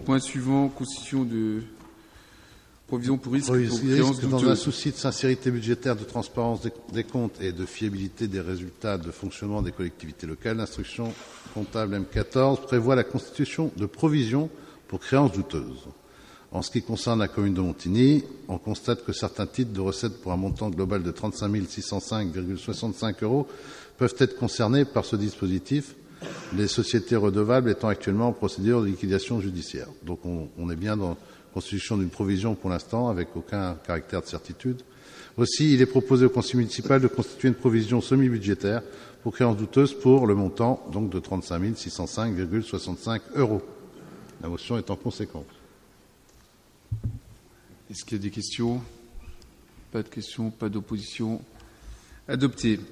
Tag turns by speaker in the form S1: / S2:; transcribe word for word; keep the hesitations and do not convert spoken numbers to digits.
S1: point suivant, constitution de provision pour risque
S2: Oui,
S1: pour
S2: il
S1: créance
S2: risque, dans
S1: douteuse.
S2: un souci de sincérité budgétaire, de transparence des, des comptes et de fiabilité des résultats de fonctionnement des collectivités locales, l'instruction comptable M quatorze prévoit la constitution de provisions pour créances douteuses. En ce qui concerne la commune de Montigny, on constate que certains titres de recettes pour un montant global de trente-cinq mille six cent cinq virgule soixante-cinq euros peuvent être concernés par ce dispositif, les sociétés redevables étant actuellement en procédure de liquidation judiciaire. Donc on, on est bien dans la constitution d'une provision pour l'instant, avec aucun caractère de certitude. Aussi, il est proposé au conseil municipal de constituer une provision semi-budgétaire pour créances douteuses pour le montant donc de trente-cinq mille six cent cinq virgule soixante-cinq euros. La motion est en conséquence.
S1: Est-ce qu'il y a des questions? Pas de questions, pas d'opposition. Adopté.